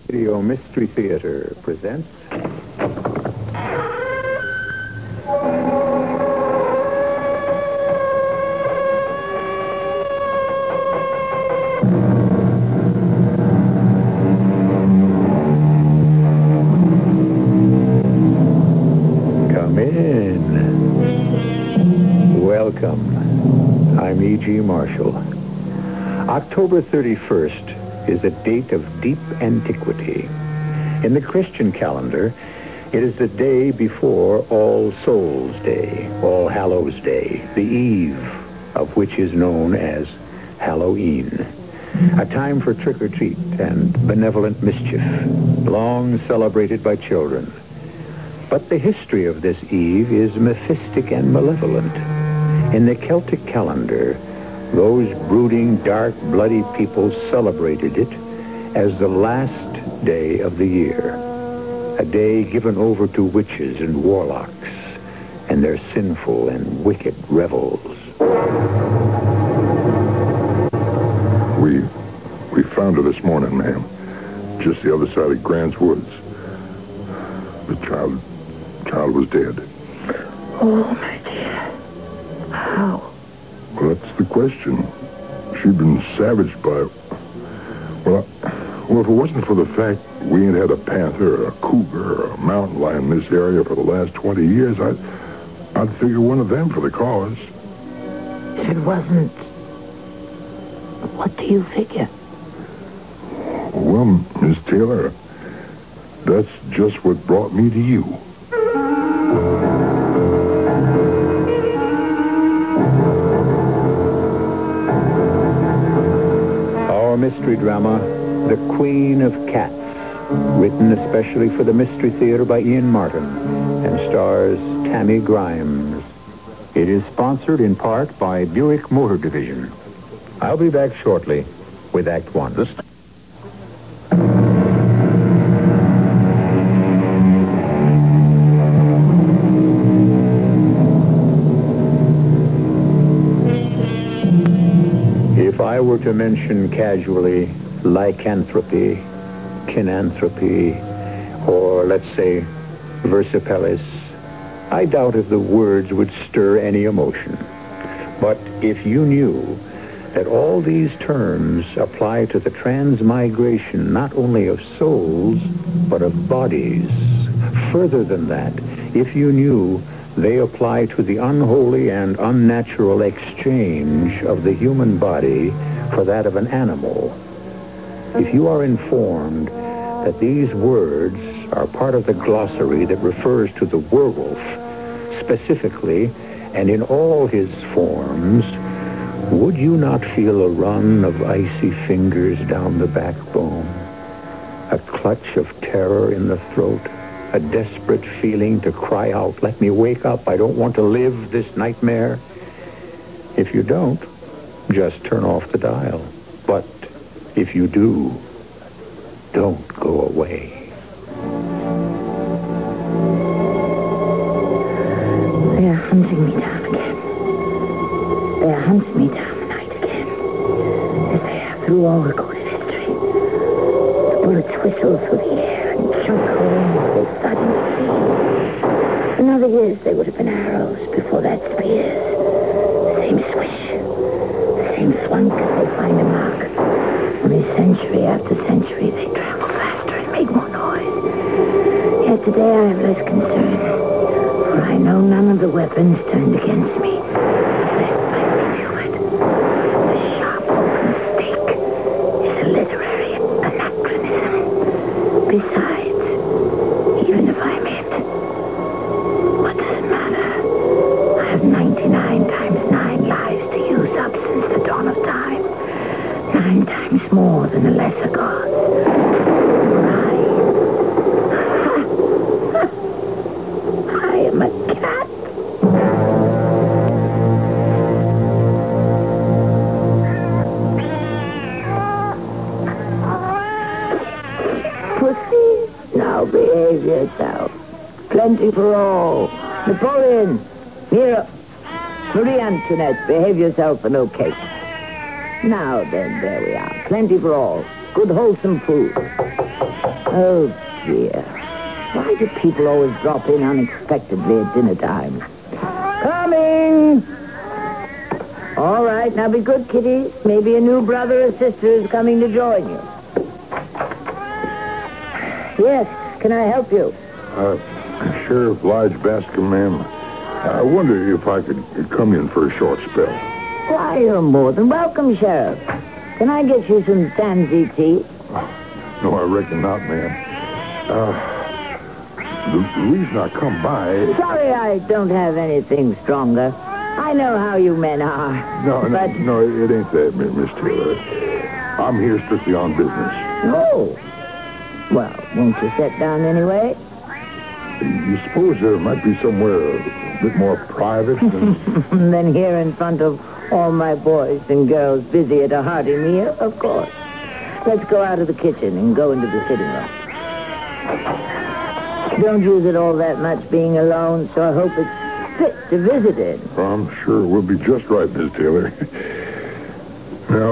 Radio Mystery Theater presents... Come in. Welcome. I'm E.G. Marshall. October 31st is a date of deep antiquity. In the Christian calendar, it is the day before All Souls Day, All Hallows Day, the eve of which is known as Halloween. A time for trick-or-treat and benevolent mischief, long celebrated by children. But the history of this eve is mephistic and malevolent. In the Celtic calendar, those brooding, dark, bloody people celebrated it as the last day of the year. A day given over to witches and warlocks and their sinful and wicked revels. We found her this morning, ma'am. Just the other side of Grant's Woods. The child was dead. Oh, my dear. How? Well, that's the question. She'd been savaged by... Well, if it wasn't for the fact we ain't had a panther, a cougar, or a mountain lion in this area for the last 20 years, I'd figure one of them for the cause. If it wasn't... What do you figure? Well, Miss Taylor, that's just what brought me to you. Our mystery drama, The Queen of Cats, written especially for the Mystery Theater by Ian Martin and stars Tammy Grimes. It is sponsored in part by Buick Motor Division. I'll be back shortly with Act One. If I were to mention casually lycanthropy, kinanthropy, or let's say versipellis, I doubt if the words would stir any emotion. But if you knew that all these terms apply to the transmigration not only of souls, but of bodies, further than that, if you knew they apply to the unholy and unnatural exchange of the human body for that of an animal, if you are informed that these words are part of the glossary that refers to the werewolf, specifically and in all his forms, would you not feel a run of icy fingers down the backbone, a clutch of terror in the throat, a desperate feeling to cry out, "Let me wake up, I don't want to live this nightmare"? If you don't, just turn off the dial. But if you do, don't go away. They're hunting me down again. They're hunting me down tonight again. As they have through all recorded history. The bullets whistle through the air and choke holes they thud in the trees. In other years, they would have been arrows before that spears. The same swish. The same thwunk as they find a mark. Only century after century, they travel faster and make more noise. Yet today I have less concern. For I know none of the weapons turned against me. Besides, even if I'm it, what does it matter? I have 99 times 9 lives to use up since the dawn of time. 9 times more than the lesser gods. I am a cat. Now behave yourself. Plenty for all. Napoleon, Nero, Marie Antoinette, behave yourself and no cake. Now then, there we are. Plenty for all. Good wholesome food. Oh, dear. Why do people always drop in unexpectedly at dinner time? Coming! All right, now be good, kiddies. Maybe a new brother or sister is coming to join you. Yes, can I help you? Sheriff Lige Bascom, ma'am. I wonder if I could come in for a short spell. Why, you're more than welcome, Sheriff. Can I get you some tansy tea? No, I reckon not, ma'am. The reason I come by... Sorry I don't have anything stronger. I know how you men are. No, it ain't that, Miss Taylor. I'm here strictly on business. Oh. Well, won't you sit down anyway? You suppose there might be somewhere a bit more private than... Then here in front of all my boys and girls busy at a hearty meal? Of course. Let's go out of the kitchen and go into the sitting room. Don't use it all that much being alone, so I hope it's fit to visit in. I'm sure it will be just right, Miss Taylor. Now,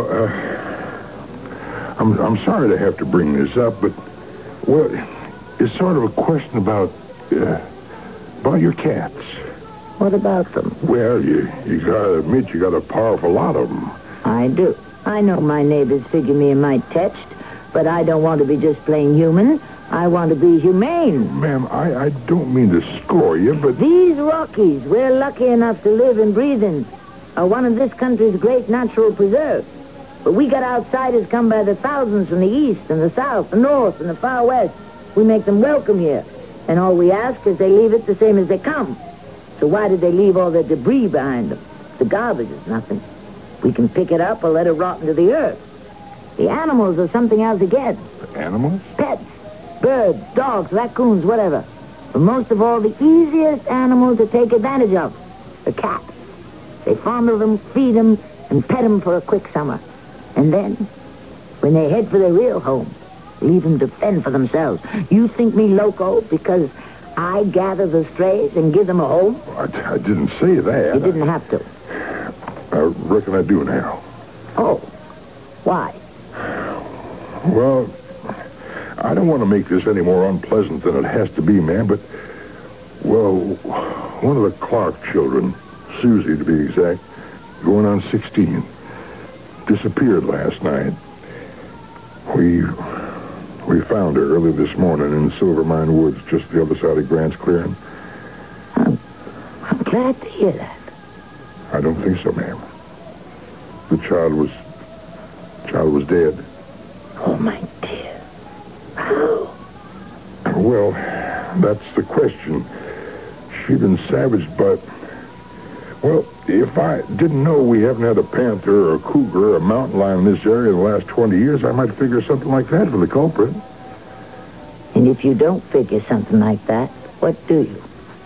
I'm sorry to have to bring this up, but, well, it's sort of a question about your cats. What about them? Well, you gotta admit you got a powerful lot of them. I do. I know my neighbors figure me a mite touched, but I don't want to be just plain human. I want to be humane. Ma'am, I don't mean to score you, but... These Rockies we're lucky enough to live and breathe in are one of this country's great natural preserves. But we got outsiders come by the thousands from the east and the south, the north and the far west. We make them welcome here. And all we ask is they leave it the same as they come. So why did they leave all their debris behind them? The garbage is nothing. We can pick it up or let it rot into the earth. The animals are something else again. Animals? Pets. Birds, dogs, raccoons, whatever. But most of all, the easiest animal to take advantage of. The cats. They fondle them, feed them, and pet them for a quick summer. And then, when they head for their real home, leave them to fend for themselves. You think me loco because I gather the strays and give them a home? I didn't say that. You didn't have to. I reckon I do now. Oh. Why? Well, I don't want to make this any more unpleasant than it has to be, ma'am, but, well, one of the Clark children, Susie to be exact, going on 16, disappeared last night. We found her early this morning in Silvermine Woods, just the other side of Grant's clearing. I'm glad to hear that. I don't think so, ma'am. The child was dead. Oh, my dear. How? Well, that's the question. She'd been savaged by... Well, if I didn't know we haven't had a panther or a cougar or a mountain lion in this area in the last 20 years, I might figure something like that for the culprit. And if you don't figure something like that, what do you?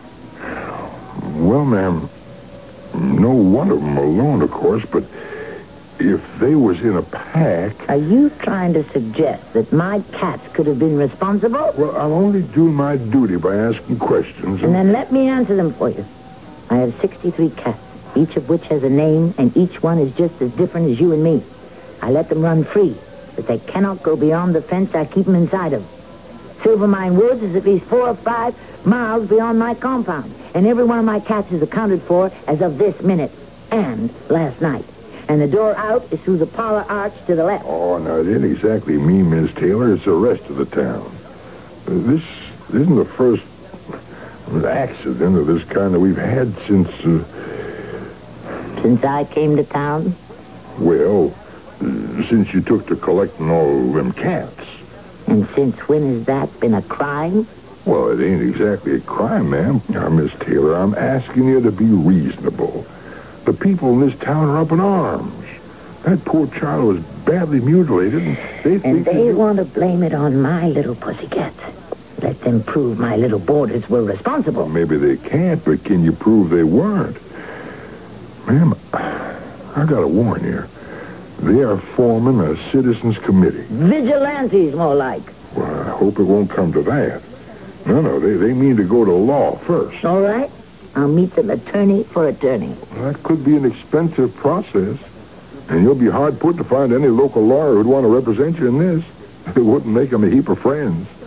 Well, ma'am, no one of them alone, of course, but if they was in a pack... Are you trying to suggest that my cats could have been responsible? Well, I'll only do my duty by asking questions. And then let me answer them for you. I have 63 cats, each of which has a name, and each one is just as different as you and me. I let them run free, but they cannot go beyond the fence I keep them inside of. Silvermine Woods is at least 4 or 5 miles beyond my compound, and every one of my cats is accounted for as of this minute and last night. And the door out is through the parlor arch to the left. Oh, now, it ain't exactly me, Miss Taylor. It's the rest of the town. This isn't the first accident of this kind that we've had since... Since I came to town? Well, since you took to collecting all them cats. And since when has that been a crime? Well, it ain't exactly a crime, ma'am. Now, Miss Taylor, I'm asking you to be reasonable. The people in this town are up in arms. That poor child was badly mutilated, and they think... And they want to blame it on my little pussycats. Let them prove my little boarders were responsible. Well, maybe they can't, but can you prove they weren't? Ma'am, I gotta warn you. They are forming a citizens committee. Vigilantes, more like. Well, I hope it won't come to that. No, they mean to go to law first. All right. I'll meet them attorney for attorney. Well, that could be an expensive process. And you'll be hard put to find any local lawyer who'd want to represent you in this. It wouldn't make them a heap of friends.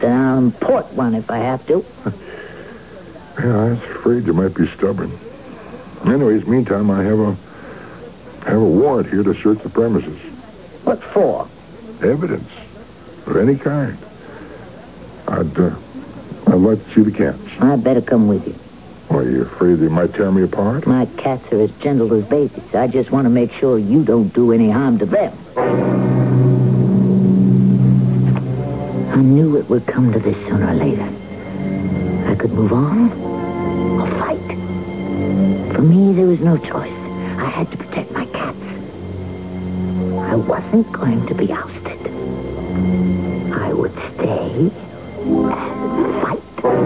down and port one if I have to. Yeah, I was afraid you might be stubborn. Anyways, meantime, I have a warrant here to search the premises. What for? Evidence of any kind. I'd like to see the cats. I better come with you. Are you afraid they might tear me apart? My cats are as gentle as babies. I just want to make sure you don't do any harm to them. I knew it would come to this sooner or later. I could move on or fight. For me, there was no choice. I had to protect my cats. I wasnwasn't going to be ousted. I would stay and fight.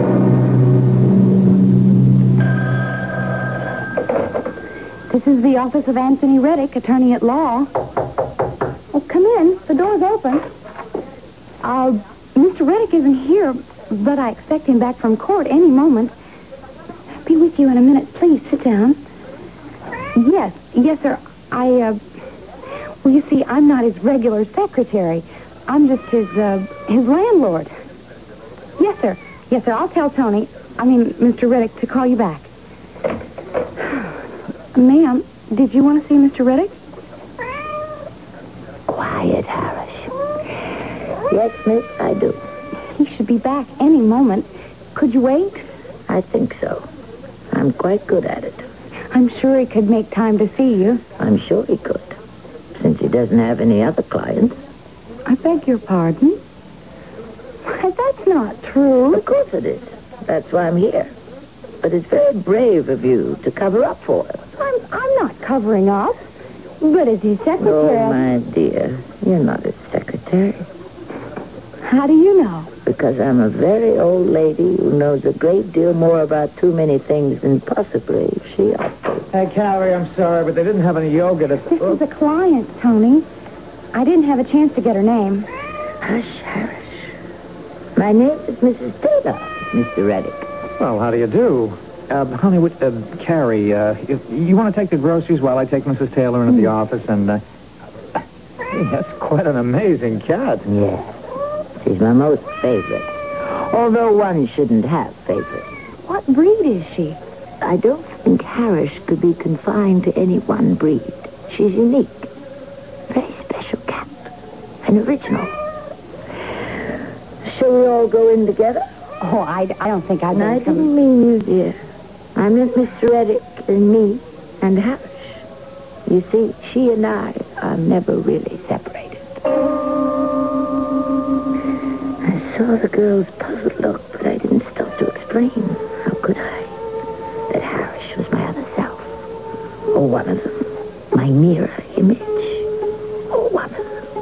This is the office of Anthony Reddick, attorney at law. Oh, come in. The door's open. Mr. Reddick isn't here, but I expect him back from court any moment. Be with you in a minute. Please, sit down. Yes, sir. Well, you see, I'm not his regular secretary. I'm just his landlord. Yes, sir. I'll tell Mr. Reddick to call you back. Ma'am, did you want to see Mr. Reddick? Quiet, Harris. Yes, miss, I do. He should be back any moment. Could you wait? I think so. I'm quite good at it. I'm sure he could make time to see you. I'm sure he could, since he doesn't have any other clients. I beg your pardon? Why, that's not true. Of course it is. That's why I'm here. But it's very brave of you to cover up for him. I'm not covering up. But as his secretary... Oh, my dear, you're not his secretary. How do you know? Because I'm a very old lady who knows a great deal more about too many things than possibly she ought to. Hey, Carrie, I'm sorry, but they didn't have any yogurt at the... This is a client, Tony. I didn't have a chance to get her name. Hush, Harris. My name is Mrs. Taylor, Mr. Reddick. Well, how do you do? Honey, Carrie, you want to take the groceries while I take Mrs. Taylor in at the office and, hey, that's quite an amazing cat. Yes. She's my most favorite. Although one shouldn't have favorites. What breed is she? I don't think Harris could be confined to any one breed. She's unique. Very special cat. An original. Shall we all go in together? Oh, I don't think I'd... I didn't mean you, dear. I meant Mr. Reddick and me and Harris. You see, she and I are never really separated. I saw the girl's puzzled look, but I didn't stop to explain. How could I? That Harris was my other self. Or one of them. My mirror image. Or one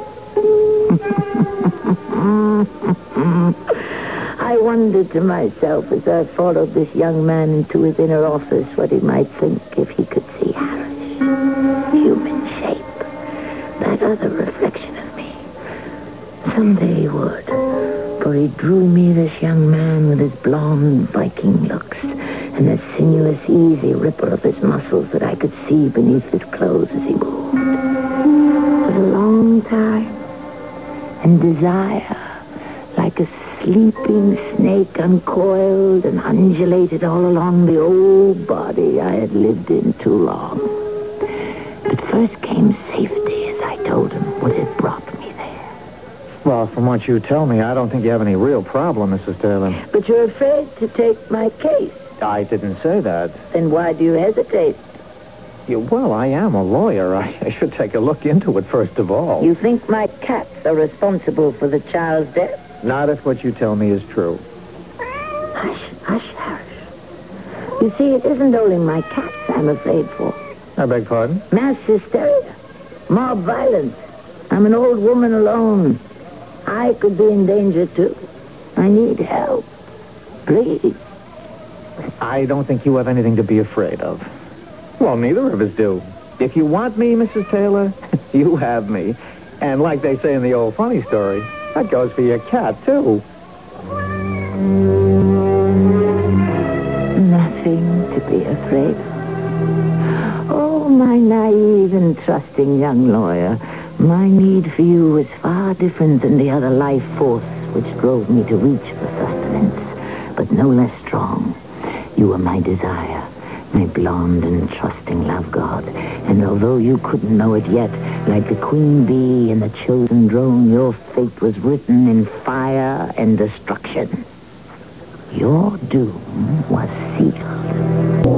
of them. I wondered to myself as I followed this young man into his inner office what he might think if he could see Harris. Human shape. That other reflection of me. Someday he would. For he drew me, this young man, with his blonde Viking looks and the sinuous, easy ripple of his muscles that I could see beneath his clothes as he moved. For a long time. And desire, like a sleeping snake, uncoiled and undulated all along the old body I had lived in too long. But first came safety, as I told him what had brought me there. Well, from what you tell me, I don't think you have any real problem, Mrs. Taylor. But you're afraid to take my case. I didn't say that. Then why do you hesitate? Well, I am a lawyer. I should take a look into it first of all. You think my cats are responsible for the child's death? Not if what you tell me is true. Hush, Harris. You see, it isn't only my cats I'm afraid for. I beg pardon? Mass hysteria. Mob violence. I'm an old woman alone. I could be in danger, too. I need help. Please. I don't think you have anything to be afraid of. Well, neither of us do. If you want me, Mrs. Taylor, you have me. And like they say in the old funny story, that goes for your cat, too. Nothing to be afraid of. Oh, my naive and trusting young lawyer. My need for you was far different than the other life force which drove me to reach for sustenance, but no less strong. You were my desire, my blonde and trusting love god. And although you couldn't know it yet, like the queen bee in the chosen drone, your fate was written in fire and destruction. Your doom was sealed.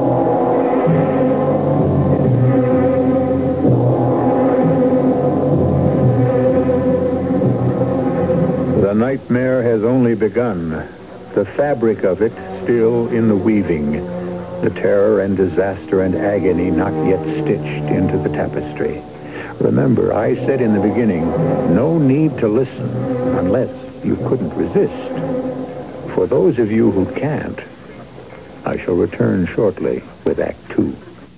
The nightmare has only begun. The fabric of it still in the weaving. The terror and disaster and agony not yet stitched into the tapestry. Remember, I said in the beginning, no need to listen unless you couldn't resist. For those of you who can't, I shall return shortly with Act Two.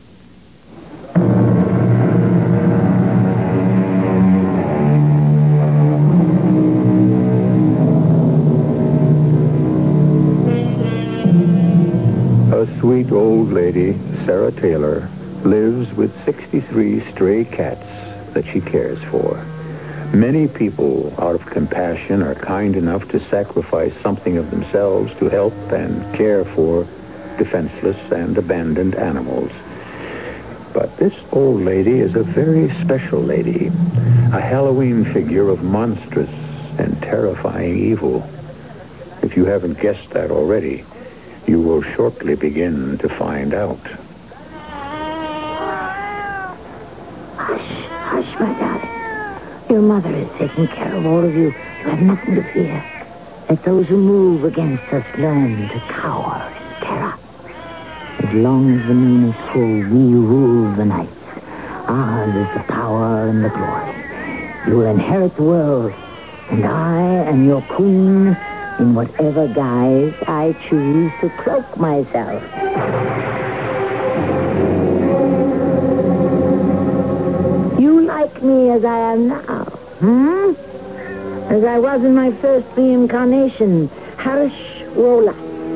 A sweet old lady, Sarah Taylor, lives with 63 stray cats that she cares for. Many people, out of compassion, are kind enough to sacrifice something of themselves to help and care for defenseless and abandoned animals. But this old lady is a very special lady, a Halloween figure of monstrous and terrifying evil. If you haven't guessed that already, you will shortly begin to find out. Hush, my darling. Your mother is taking care of all of you. You have nothing to fear. Let those who move against us learn to cower in terror. As long as the moon is full, we rule the nights. Ours is the power and the glory. You will inherit the world, and I am your queen in whatever guise I choose to cloak myself. You like me as I am now, as I was in my first reincarnation, Harish Rola.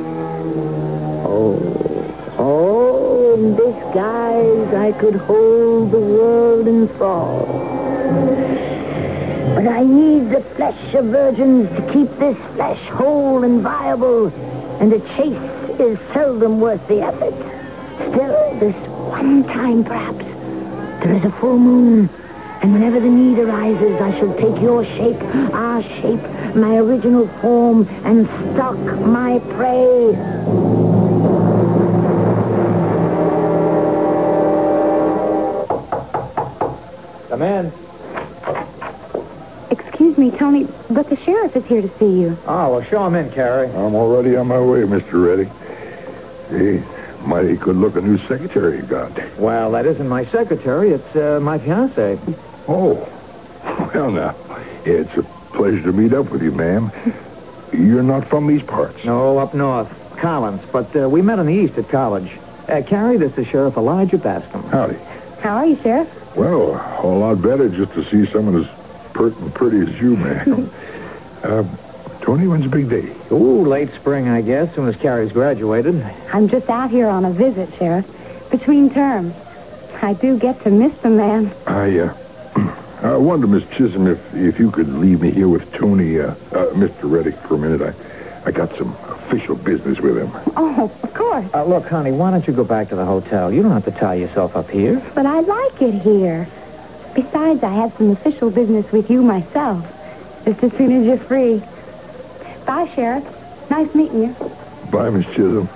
Oh, in this guise I could hold the world in thrall. But I need the flesh of virgins to keep this flesh whole and viable, and a chase is seldom worth the effort. Still, this one time perhaps, there is a full moon, and whenever the need arises, I shall take your shape, our shape, my original form, and stalk my prey. Come in. Excuse me, Tony, but the sheriff is here to see you. Oh, well, show him in, Carrie. I'm already on my way, Mr. Reddick. Hey, mighty good-looking new secretary you got. Well, that isn't my secretary. It's my fiancée. Oh, well now, it's a pleasure to meet up with you, ma'am. You're not from these parts. No, up north. Collins. But we met in the east at college. Carrie, this is Sheriff Elijah Bascom. Howdy. How are you, Sheriff? Well, a whole lot better just to see someone as pert and pretty as you, ma'am. Tony, when's the big day? Ooh, late spring, I guess, soon as Carrie's graduated. I'm just out here on a visit, Sheriff. Between terms. I do get to miss the man. I wonder, Miss Chisholm, if you could leave me here with Tony, Mr. Reddick, for a minute. I got some official business with him. Oh, of course. Look, honey, why don't you go back to the hotel? You don't have to tie yourself up here. But I like it here. Besides, I have some official business with you myself. Just as soon as you're free. Bye, Sheriff. Nice meeting you. Bye, Miss Chisholm.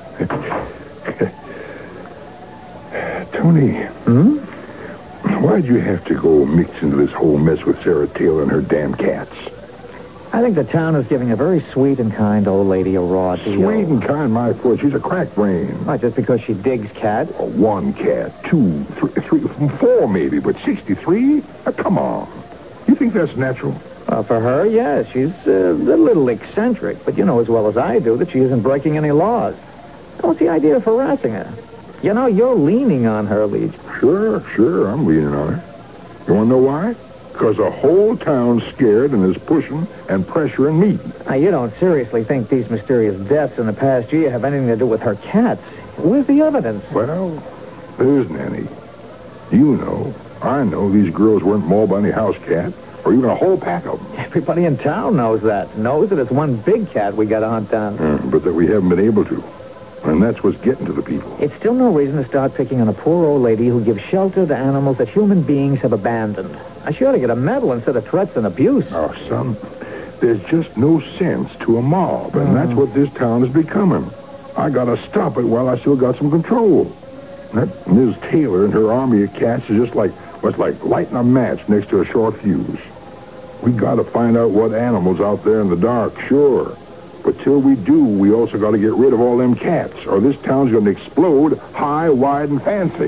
Tony. Why'd you have to go mix into this whole mess with Sarah Taylor and her damn cats? I think the town is giving a very sweet and kind old lady a raw deal. Sweet and kind, my foot. She's a crack brain. Not just because she digs cats. One cat, two, three, four maybe, but 63? Come on. You think that's natural? For her, yes. She's a little eccentric, but you know as well as I do that she isn't breaking any laws. What's the idea of harassing her? You know, you're leaning on her, Leach. Sure, I'm leaning on her. You want to know why? Because the whole town's scared and is pushing and pressuring me. Now, you don't seriously think these mysterious deaths in the past year have anything to do with her cats? Where's the evidence? Well, there isn't any. You know, I know these girls weren't mauled by any house cat. or even a whole pack of them. Everybody in town knows that. Knows that it's one big cat we got to hunt down. But that we haven't been able to. And that's what's getting to the people. It's still no reason to start picking on a poor old lady who gives shelter to animals that human beings have abandoned. She ought to get a medal instead of threats and abuse. Oh, son, there's just no sense to a mob, and that's what this town is becoming. I gotta stop it while I still got some control. That Ms. Taylor and her army of cats is just like, what's like lighting a match next to a short fuse. We gotta find out what animals out there in the dark, sure. But till we do, we also gotta get rid of all them cats, or this town's gonna explode high, wide, and fancy.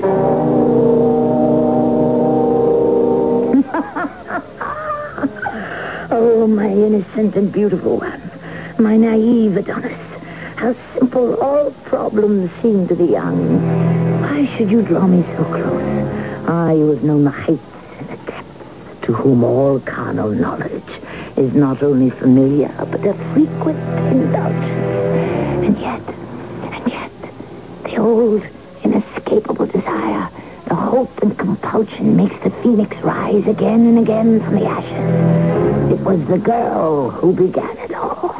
Oh, my innocent and beautiful one. My naive Adonis. How simple all problems seem to the young. Why should you draw me so close? I who have known the heights and the depths, to whom all carnal knowledge is not only familiar, but a frequent indulgence. And yet, the old, inescapable desire, the hope and compulsion makes the phoenix rise again and again from the ashes. It was the girl who began it all.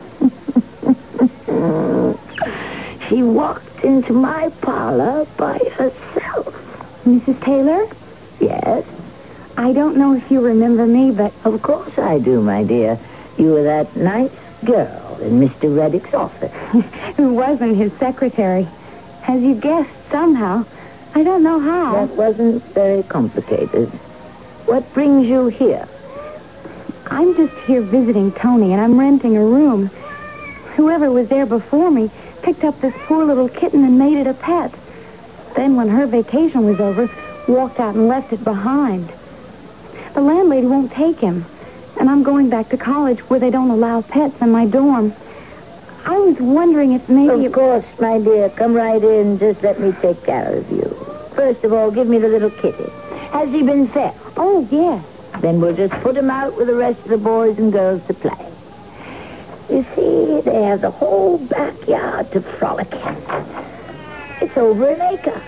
She walked into my parlor by herself. Mrs. Taylor? Yes? I don't know if you remember me, but... Of course I do, my dear. You were that nice girl in Mr. Reddick's office. who wasn't his secretary. As you guessed, somehow. I don't know how. That wasn't very complicated. What brings you here? I'm just here visiting Tony, and I'm renting a room. Whoever was there before me picked up this poor little kitten and made it a pet. Then, when her vacation was over, walked out and left it behind. The landlady won't take him, and I'm going back to college where they don't allow pets in my dorm. I was wondering if maybe... Of course, my dear. Come right in. Just let me take care of you. First of all, give me the little kitty. Has he been fed? Oh, yes. Then we'll just put him out with the rest of the boys and girls to play. You see, they have the whole backyard to frolic in. It's over an acre.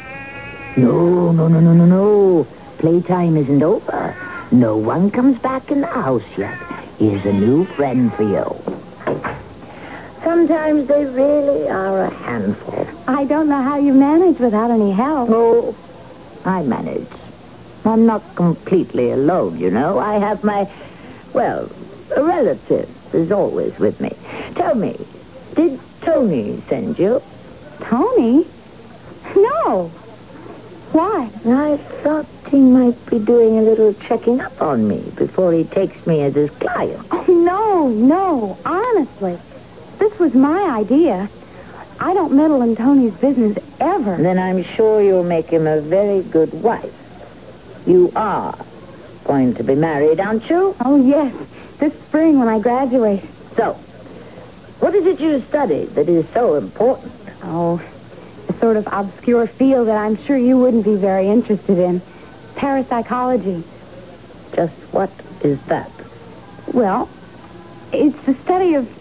No. Playtime isn't over. No one comes back in the house yet. Here's a new friend for you. Sometimes they really are a handful. I don't know how you manage without any help. Oh, I manage. I'm not completely alone, you know. I have my, a relative is always with me. Tell me, did Tony send you? Tony? No. Why? I thought he might be doing a little checking up on me before he takes me as his client. Oh, no. Honestly. This was my idea. I don't meddle in Tony's business ever. Then I'm sure you'll make him a very good wife. You are going to be married, aren't you? Oh, yes. This spring when I graduate. So, what is it you studied that is so important? Oh, a sort of obscure field that I'm sure you wouldn't be very interested in. Parapsychology. Just what is that? Well, it's the study of,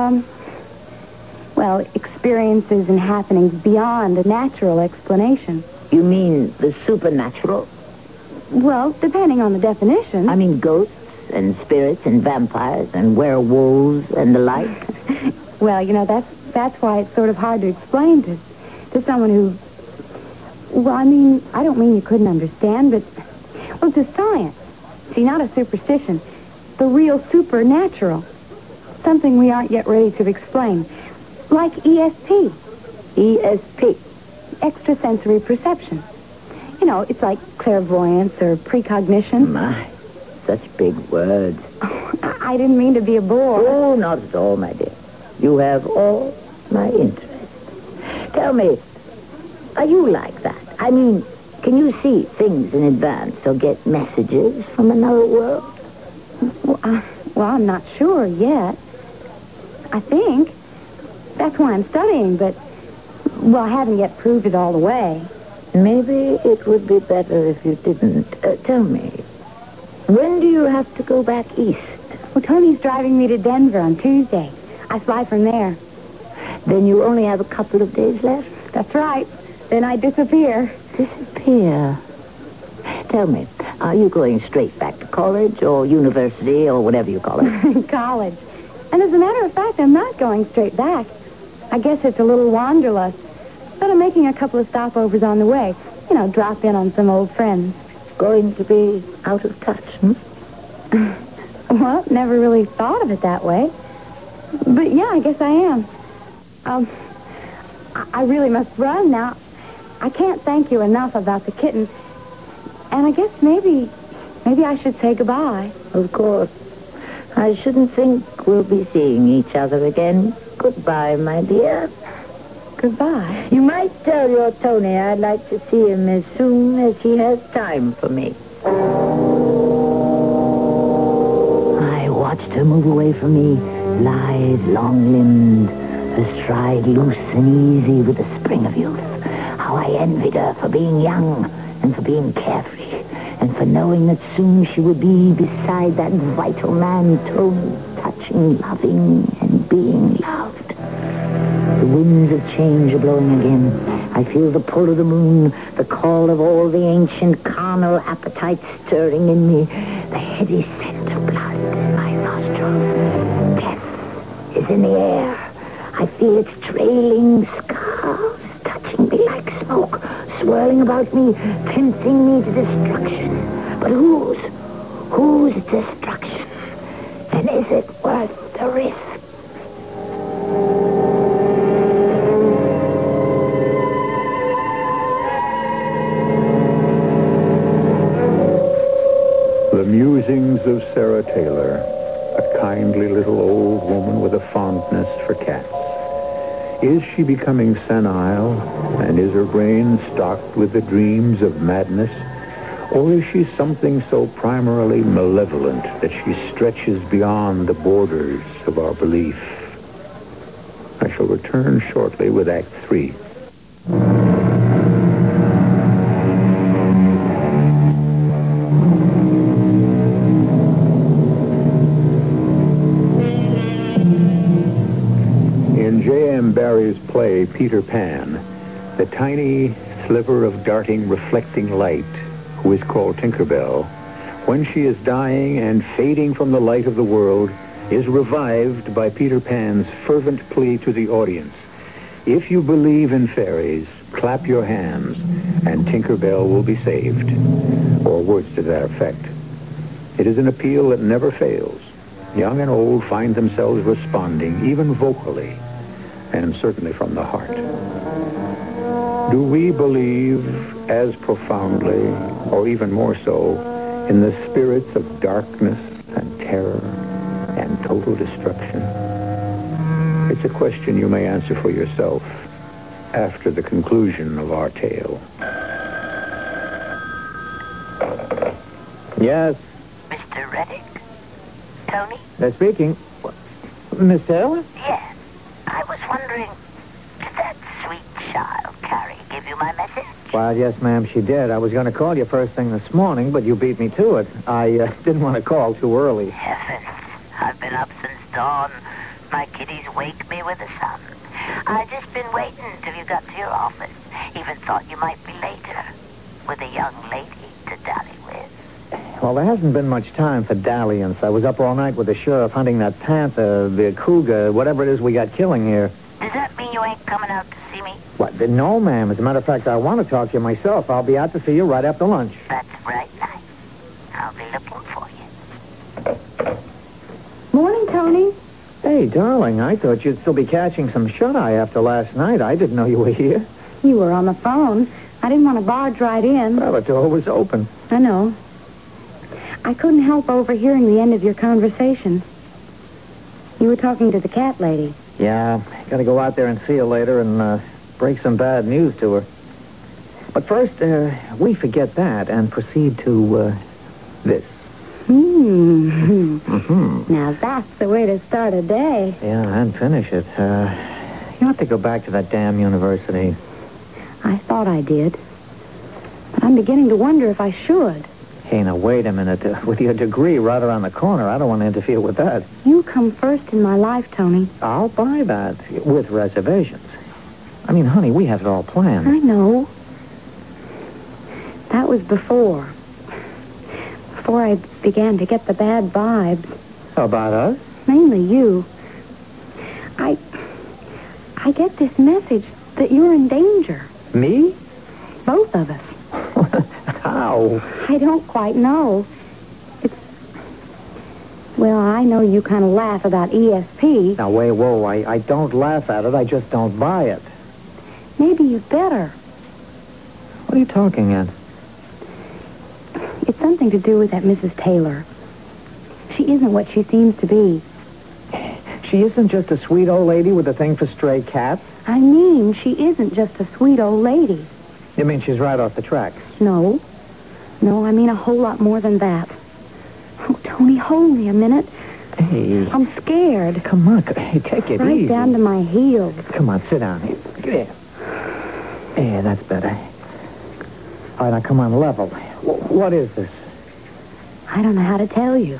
experiences and happenings beyond a natural explanation. You mean the supernatural? Well, depending on the definition. I mean ghosts and spirits and vampires and werewolves and the like. Well, that's why it's sort of hard to explain to someone who... Well, I don't mean you couldn't understand, but... Well, it's a science. See, not a superstition. The real supernatural. Something we aren't yet ready to explain. Like ESP. ESP? Extrasensory perception. It's like clairvoyance or precognition. My, such big words. I didn't mean to be a bore. Oh, not at all, my dear. You have all my interest. Tell me, are you like that? I mean, can you see things in advance or get messages from another world? Well, I'm not sure yet. I think. That's why I'm studying, but... Well, I haven't yet proved it all the way. Maybe it would be better if you didn't. Tell me, when do you have to go back east? Well, Tony's driving me to Denver on Tuesday. I fly from there. Then you only have a couple of days left? That's right. Then I disappear. Disappear? Tell me, Are you going straight back to college or university or whatever you call it? College. And as a matter of fact, I'm not going straight back. I guess it's a little wanderlust. But I'm making a couple of stopovers on the way. You know, drop in on some old friends. Going to be out of touch, Well, never really thought of it that way. But yeah, I guess I am. I really must run now. I can't thank you enough about the kitten. And I guess maybe I should say goodbye. Of course. I shouldn't think we'll be seeing each other again. Goodbye, my dear. Goodbye. You might tell your Tony I'd like to see him as soon as he has time for me. I watched her move away from me, lithe, long-limbed, her stride loose and easy with the spring of youth. How I envied her for being young and for being carefree and for knowing that soon she would be beside that vital man, Tony, touching, loving, and being loved. The winds of change are blowing again. I feel the pull of the moon, the call of all the ancient carnal appetites stirring in me, the heady scent of blood in my nostrils. Death is in the air. I feel its trailing scarves touching me like smoke, swirling about me, tempting me to destruction. But whose destruction? And is it worth the risk? The musings of Sarah Taylor, a kindly little old woman with a fondness for cats. Is she becoming senile, and is her brain stocked with the dreams of madness? Or is she something so primarily malevolent that she stretches beyond the borders of our belief? I shall return shortly with Act 3. In J.M. Barrie's play, Peter Pan, the tiny sliver of darting, reflecting light, who is called Tinkerbell, when she is dying and fading from the light of the world, is revived by Peter Pan's fervent plea to the audience. If you believe in fairies, clap your hands, and Tinkerbell will be saved. Or words to that effect. It is an appeal that never fails. Young and old find themselves responding, even vocally, and certainly from the heart. Do we believe as profoundly, or even more so, in the spirits of darkness and terror and total destruction? It's a question you may answer for yourself after the conclusion of our tale. Yes, Mr. Reddick? Tony? speaking. Miss Taylor? Yes. I was wondering, did that sweet child, Carrie, give you my message? Well, yes, ma'am, she did. I was going to call you first thing this morning, but you beat me to it. I didn't want to call too early. Heavens, I've been up since dawn. My kiddies wake me with the sun. I've just been waiting till you got to your office. Even thought you might be later, with a young lady to dally with. Well, there hasn't been much time for dalliance. I was up all night with the sheriff hunting that panther, the cougar, whatever it is we got killing here. Does that mean you ain't coming out to see me? What? No, ma'am. As a matter of fact, I want to talk to you myself. I'll be out to see you right after lunch. That's right, nice. I'll be looking for you. Morning, Tony. Hey, darling, I thought you'd still be catching some shut-eye after last night. I didn't know you were here. You were on the phone. I didn't want to barge right in. Well, the door was open. I know. I couldn't help overhearing the end of your conversation. You were talking to the cat lady. Yeah, got to go out there and see her later and break some bad news to her. But first, we forget that and proceed to this. Now that's the way to start a day. Yeah, and finish it. You have to go back to that damn university. I thought I did. But I'm beginning to wonder if I should. Hey, now, wait a minute. With your degree right around the corner, I don't want to interfere with that. You come first in my life, Tony. I'll buy that, with reservations. I mean, honey, we have it all planned. I know. That was before. before I began to get the bad vibes. About us? Mainly you. I get this message that you're in danger. Me? Both of us. How? I don't quite know. Well, I know you kind of laugh about ESP. Now, wait, whoa, I don't laugh at it. I just don't buy it. Maybe you'd better. What are you talking at? It's something to do with that Mrs. Taylor. She isn't what she seems to be. She isn't just a sweet old lady with a thing for stray cats? I mean, she isn't just a sweet old lady. You mean she's right off the tracks? No. No, I mean a whole lot more than that. Oh, Tony, hold me a minute. Hey. I'm scared. Come on, hey, take it Right easy. down to my heels. Come on, sit down here. Get here. Yeah, that's better. All right, now come on, level. What is this? I don't know how to tell you.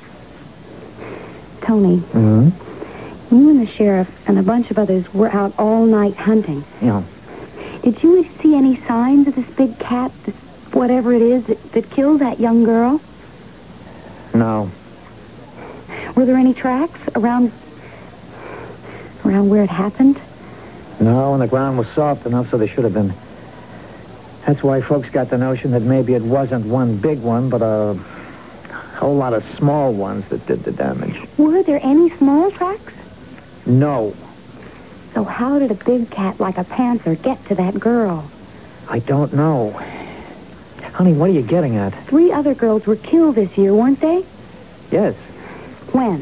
Tony, Hmm? you and the sheriff and a bunch of others were out all night hunting. Yeah. Did you see any signs of this big cat, this whatever it is, that killed that young girl? No. Were there any tracks around where it happened? No, and the ground was soft enough, so there should have been. That's why folks got the notion that maybe it wasn't one big one, but a whole lot of small ones that did the damage. Were there any small tracks? No. So how did a big cat like a panther get to that girl? I don't know. Honey, what are you getting at? 3 other girls were killed this year, weren't they? Yes. When?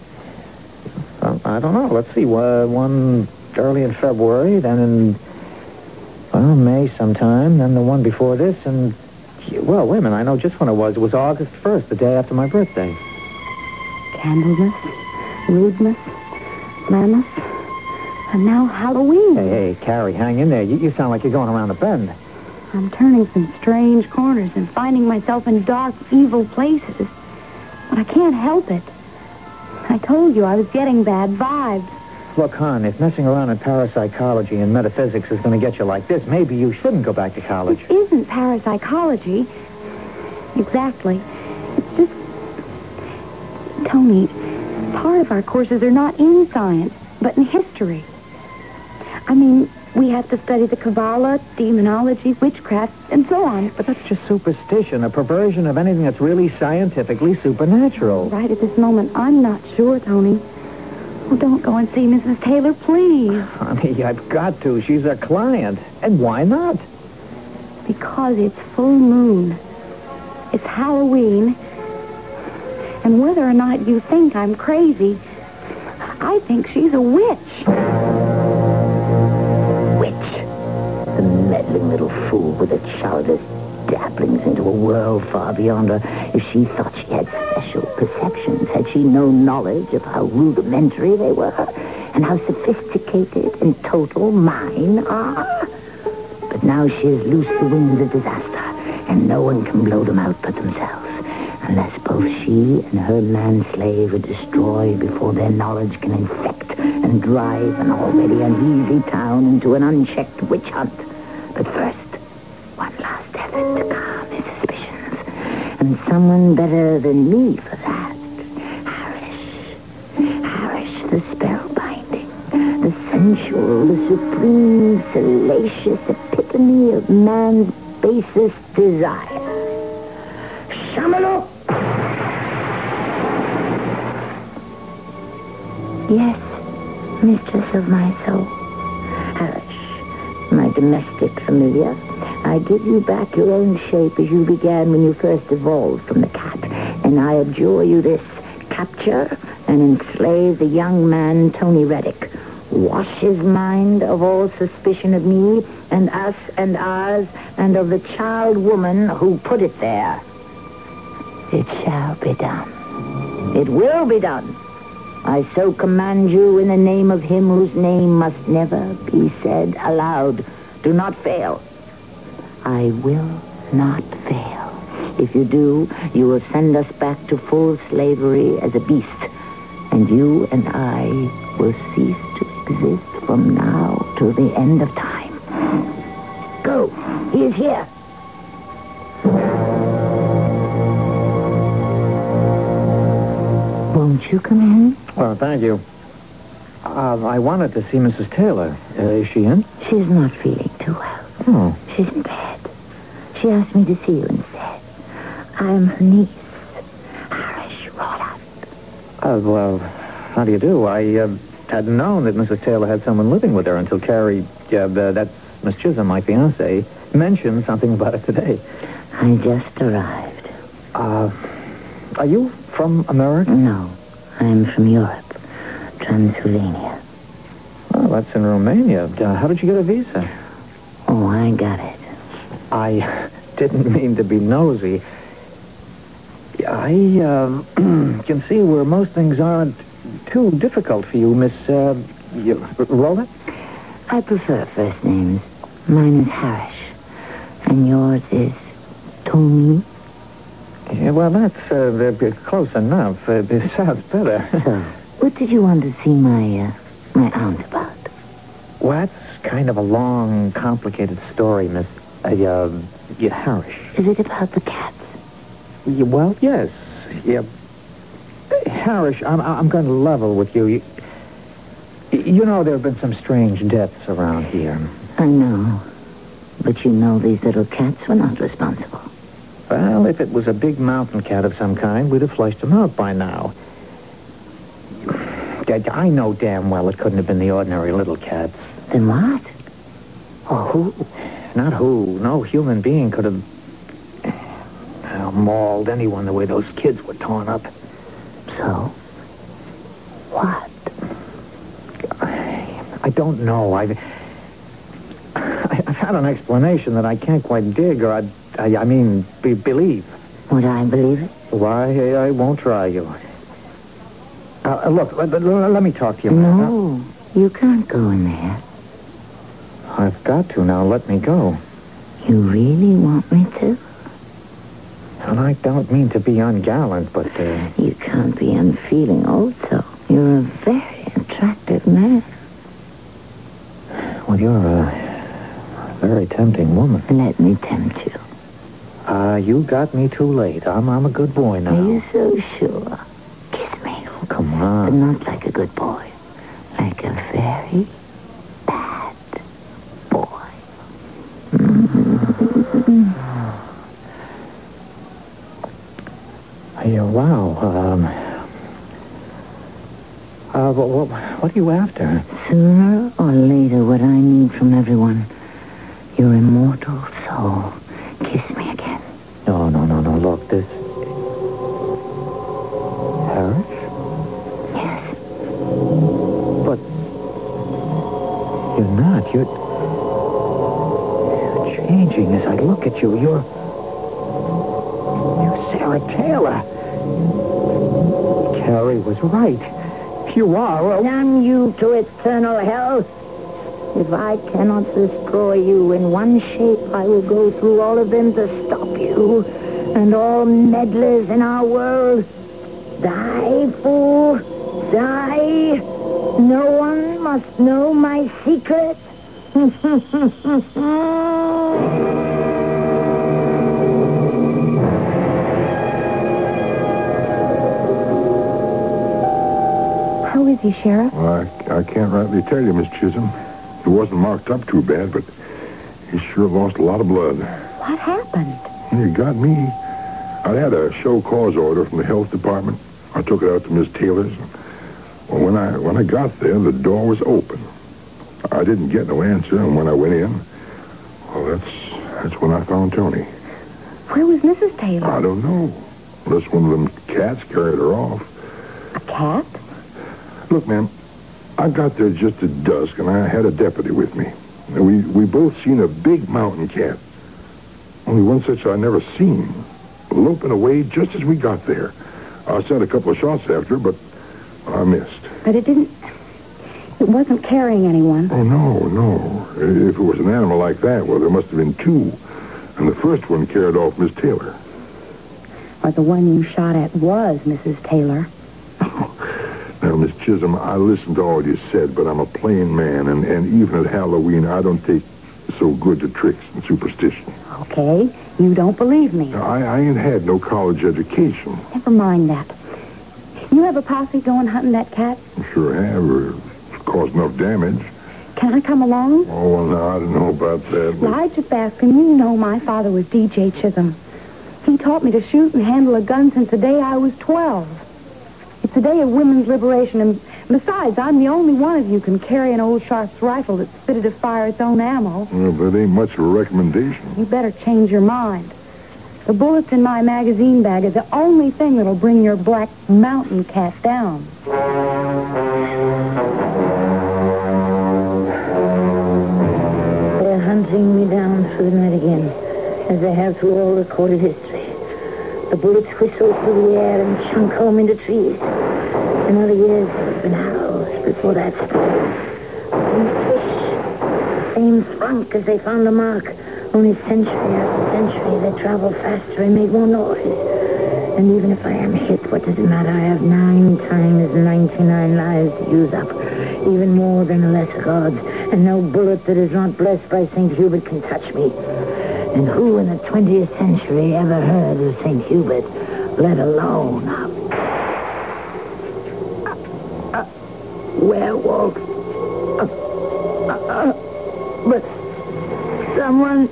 I don't know. Let's see. One early in February, then in, May sometime, then the one before this, and, well, wait a minute. I know just when it was. It was August 1st, the day after my birthday. Candlemas, rudeness, mammoth, and now Halloween. Hey, Carrie, hang in there. You sound like you're going around the bend. I'm turning some strange corners and finding myself in dark, evil places. But I can't help it. I told you I was getting bad vibes. Look, hon, if messing around in parapsychology and metaphysics is going to get you like this, maybe you shouldn't go back to college. It isn't parapsychology. Exactly. It's just... Tony, part of our courses are not in science, but in history. I mean, we have to study the Kabbalah, demonology, witchcraft, and so on. But that's just superstition, a perversion of anything that's really scientifically supernatural. Right at this moment, I'm not sure, Tony. Oh, don't go and see Mrs. Taylor, please. Honey, I've got to. She's a client. And why not? Because it's full moon. It's Halloween. And whether or not you think I'm crazy, I think she's a witch. The meddling little fool with her childish dabblings into a world far beyond her. If she thought she had special perceptions, had she no knowledge of how rudimentary they were, and how sophisticated and total mine are? But now she has loosed the winds of disaster, and no one can blow them out but themselves, unless both she and her man-slave are destroyed before their knowledge can infect and drive an already uneasy town into an unchecked witch hunt. But first, one last effort to calm his suspicions. And someone better than me for that. Harish, the spellbinding, the sensual, the supreme, salacious epitome of man's basest desire. Shamalot! Yes, mistress of my soul. Harish, my domestic familiar, I give you back your own shape as you began when you first evolved from the cat, and I adjure you this: capture and enslave the young man Tony Reddick. Wash his mind of all suspicion of me and us and ours and of the child woman who put it there. It shall be done. It will be done. I so command you in the name of him whose name must never be said aloud. Do not fail. I will not fail. If you do, you will send us back to full slavery as a beast, and you and I will cease to exist from now till the end of time. Go. He is here. Won't you come in? Well, thank you. I wanted to see Mrs. Taylor. Is she in? She's not feeling too well. Oh. She's in bed. She asked me to see you instead. I'm her niece, Harish Roland. Well, how do you do? I hadn't known that Mrs. Taylor had someone living with her until Carrie, that's Miss Chisholm, my fiancée, mentioned something about it today. I just arrived. Are you from America? No, I'm from Europe, Transylvania. Oh, that's in Romania. How did you get a visa? Oh, I got it. I didn't mean to be nosy. I can see where most things aren't too difficult for you, Miss Roland. I prefer first names. Mine is Harish. And yours is Tony. Yeah, well, that's close enough. It sounds better. So, what did you want to see my aunt about? Well, that's kind of a long, complicated story, Miss Harish. Is it about the cats? Well, yes. Yeah. Harish, I'm going to level with you. You know there have been some strange deaths around here. I know. But you know these little cats were not responsible. Well, if it was a big mountain cat of some kind, we'd have flushed them out by now. I know damn well it couldn't have been the ordinary little cats. Then what? Oh, who? Not who. No human being could have mauled anyone the way those kids were torn up. So? What? I don't know. I've had an explanation that I can't quite dig, or I mean, believe. Would I believe it? Why, I won't try you. Look, let me talk to you. No, you can't go in there. I've got to now. Let me go. You really want me to? And I don't mean to be ungallant, but... You can't be unfeeling also. You're a very attractive man. Well, you're a very tempting woman. Let me tempt you. You got me too late. I'm a good boy now. Are you so sure? Kiss me. Oh, come But on. not like a good boy. Like a very bad boy. Wow. What are you after? Sooner or later, what I need from everyone, your immortal soul. Kiss me again. No. Look, this... Harish? Yes. But... You're not. You're changing as I look at you. You're Sarah Taylor. Carrie was right. You are. Damn you to eternal hell. If I cannot destroy you in one shape, I will go through all of them to stop you. And all meddlers in our world. Die, fool. Die. No one must know my secret. How is he, Sheriff? Well, I can't rightly tell you, Miss Chisholm. He wasn't marked up too bad, but he sure lost a lot of blood. What happened? He got me. I had a show cause order from the health department. I took it out to Miss Taylor's. Well, when I got there, the door was open. I didn't get no answer, and when I went in, well, that's when I found Tony. Where was Mrs. Taylor? I don't know. Unless one of them cats carried her off. A cat? Look, ma'am, I got there just at dusk, and I had a deputy with me. And we both seen a big mountain cat. Only one such I never seen. Loping away just as we got there. I sent a couple of shots after her, but I missed. But it wasn't carrying anyone. Oh, no. If it was an animal like that, well, there must have been two. And the first one carried off Miss Taylor. Or the one you shot at was Mrs. Taylor. Now, Miss Chisholm, I listened to all you said, but I'm a plain man, and even at Halloween, I don't take so good to tricks and superstition. Okay, you don't believe me. Now, I ain't had no college education. Never mind that. You have a posse going hunting that cat? Sure have. It's caused enough damage. Can I come along? Oh, well, no, I don't know about that. Well, I just asking. You know my father was D.J. Chisholm. He taught me to shoot and handle a gun since the day I was 12. It's a day of women's liberation, and besides, I'm the only one of you can carry an old Sharp's rifle that's fitted to fire its own ammo. Well, that ain't much of a recommendation. You better change your mind. The bullets in my magazine bag are the only thing that'll bring your black mountain cat down. They're hunting me down through the night again, as they have through all recorded history. The bullets whistle through the air and chunk home into trees. In other years, there's been arrows before that storm. And fish, same thrunk as they found the mark. Only century after century, they travel faster and make more noise. And even if I am hit, what does it matter? I have 9 times 99 lives to use up. Even more than the lesser gods. And no bullet that is not blessed by St. Hubert can touch me. And who in the 20th century ever heard of St. Hubert, let alone a werewolf? But someone...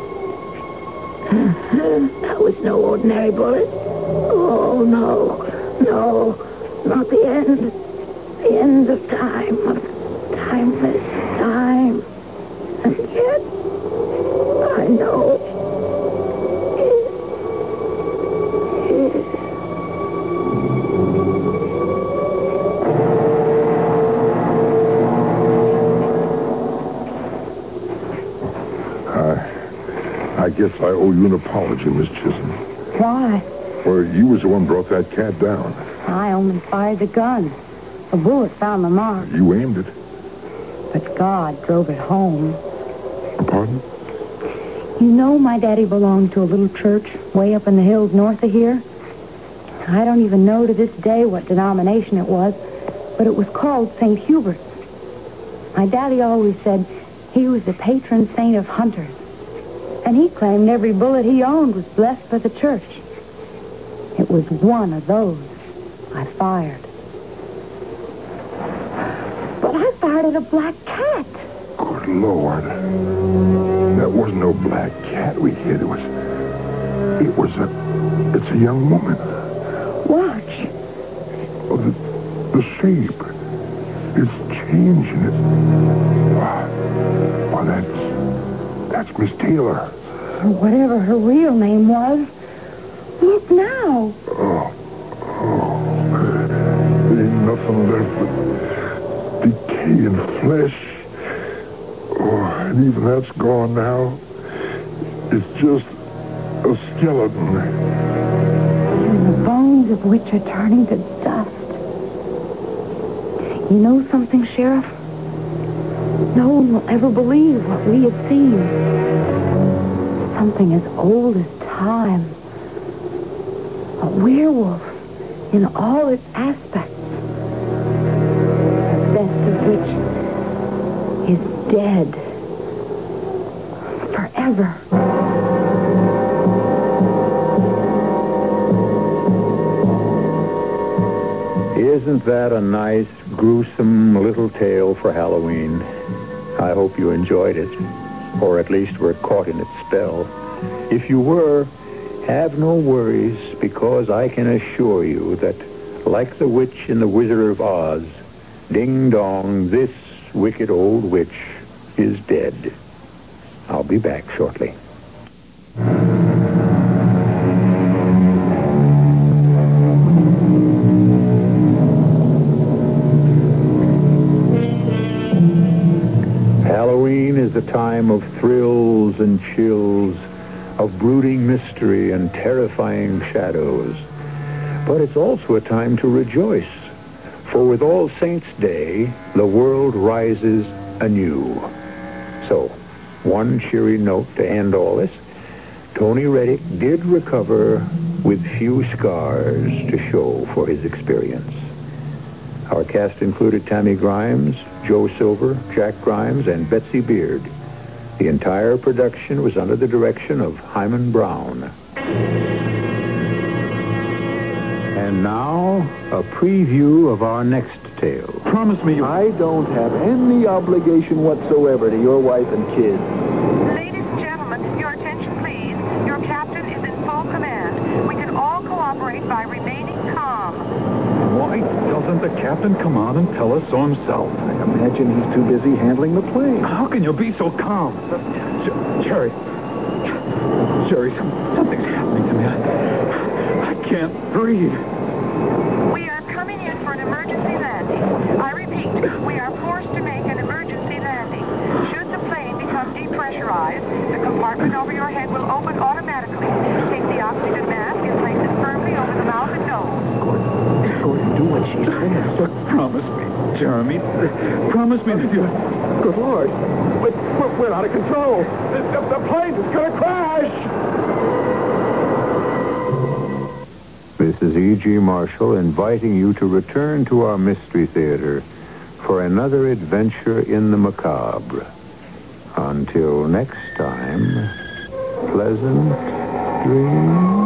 That was no ordinary bullet. Oh, no, not the end. The end of time, of timeless time. And yet, I know I guess I owe you an apology, Miss Chisholm. Why? Well, you was the one brought that cat down. I only fired the gun. The bullet found the mark, You aimed it. but God drove it home. Pardon? You know my daddy belonged to a little church way up in the hills north of here. I don't even know to this day what denomination it was, but it was called St. Hubert's. My daddy always said he was the patron saint of hunters. And he claimed every bullet he owned was blessed by the church. It was one of those I fired. But I fired at a black cat. Good Lord. That wasn't no black cat we hit. It's a young woman. Watch. Oh, the shape. It's changing. Well, that's Miss Taylor. Or whatever her real name was. Look now. There ain't nothing left but decaying flesh. Oh, and even that's gone now. It's just a skeleton. And the bones of which are turning to dust. You know something, Sheriff? No one will ever believe what we have seen. Something as old as time. A werewolf in all its aspects. The best of which is dead. Forever. Isn't that a nice, gruesome little tale for Halloween? I hope you enjoyed it, or at least were caught in its spell. If you were, have no worries, because I can assure you that, like the witch in The Wizard of Oz, ding dong, this wicked old witch is dead. I'll be back shortly. Halloween is a time of thrills and chills, of brooding mystery and terrifying shadows. But it's also a time to rejoice, for with All Saints' Day, the world rises anew. So, one cheery note to end all this. Tony Reddick did recover with few scars to show for his experience. Our cast included Tammy Grimes, Joe Silver, Jack Grimes, and Betsy Beard. The entire production was under the direction of Hyman Brown. And now, a preview of our next tale. Promise me you... I don't have any obligation whatsoever to your wife and kids. Ladies and gentlemen, your attention please. Your captain is in full command. We can all cooperate by remaining calm. Why doesn't the captain come on and tell us so himself? I imagine he's too busy handling the plane. How can you be so calm? Jerry. Jerry, something's happening to me. I can't breathe. We are coming in for an emergency landing. I repeat, we are forced to make an emergency landing. Should the plane become depressurized, the compartment over your head will open automatically. Take the oxygen mask and place it firmly over the mouth and nose. Gordon, do what she says. But promise me, Jeremy. Promise me that you... Good Lord. We're out of control. The plane is going to crash. This is E.G. Marshall inviting you to return to our Mystery Theater for another adventure in the macabre. Until next time, pleasant dreams.